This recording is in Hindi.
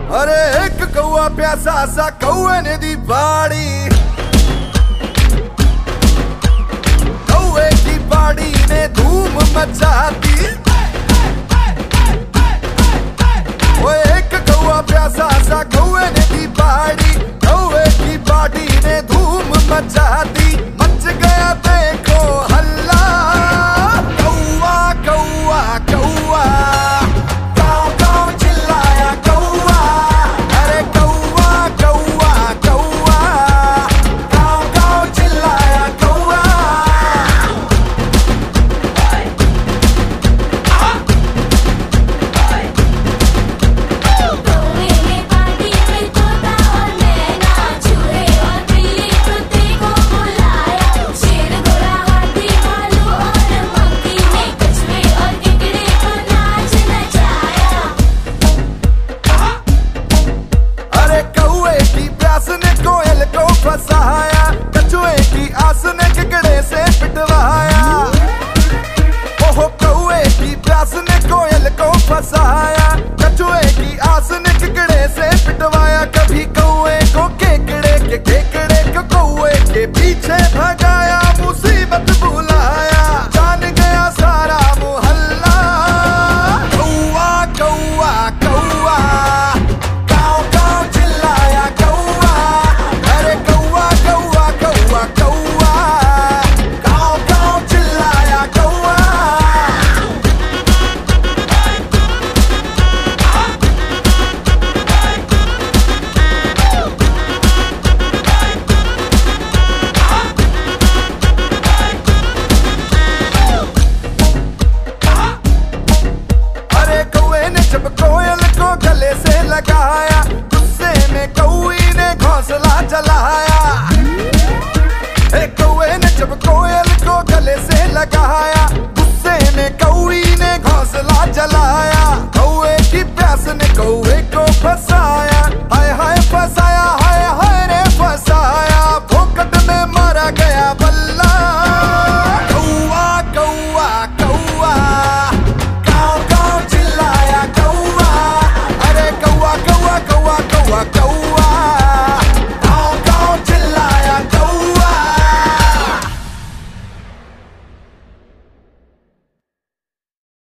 अरे एक कौआ प्यासा सा कौए ने दी बाड़ी, कौए की बाड़ी ने धूम मचा दी। ओए एक कौआ प्यासा सा कौए ने दी बाड़ी, कौए की बाड़ी ने धूम मचा दी। मच गया देखो हल्ला, कौआ कौआ कौआ गाँव गाँव चिल्लाया कौआ। अरे कौआ कौआ कौआ गाँव गाँव चिल्लाया कौआ। कौए ने पार्टी में तोता और मैना, चूहे और बिल्ली कुत्ते को बुलाया। शेर घोड़ा हाथी भालू और मंकी ने कछुए और केकड़े को नाच नचाया। अरे कौए की प्यास ने कोयल को फंसाया, कछुए की आस ने केकड़े से पिटवाया। ओहो कौए की प्यास ने कोयल को फंसाया, कछुए की आस ने केकड़े से पिटवाया। कभी कौए को केकड़े के केकड़े को कौए के पीछे भगाया, मुसीबत बुलाया, जान गया सारा मोहल्ला। कौआ कौआ कौआ गाँव गाँव चिल्लाया कौआ। अरे कौआ कौआ कौआ कौआ गाँव गाँव चिल्लाया कौआ। अरे कौए ने जब कोयल को गले से लगाया, गुस्से में कौई ने घोंसला जलाया। कौए ने जब कोयल को गले से लगाया,